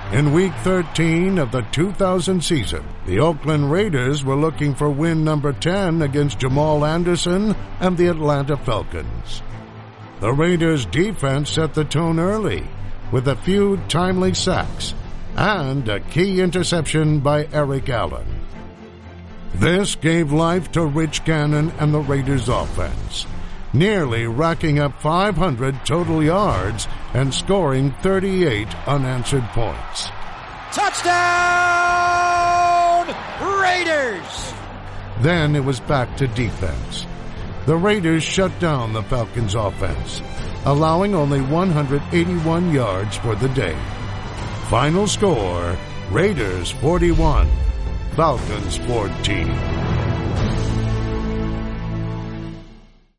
In Week 13 of the 2000 season, the Oakland Raiders were looking for win number 10 against Jamal Anderson and the Atlanta Falcons. The Raiders' defense set the tone early with a few timely sacks and a key interception by Eric Allen. This gave life to Rich Gannon and the Raiders' offense, nearly racking up 500 total yards and scoring 38 unanswered points. Touchdown, Raiders! Then it was back to defense. The Raiders shut down the Falcons' offense, allowing only 181 yards for the day. Final score, Raiders 41, Falcons 14.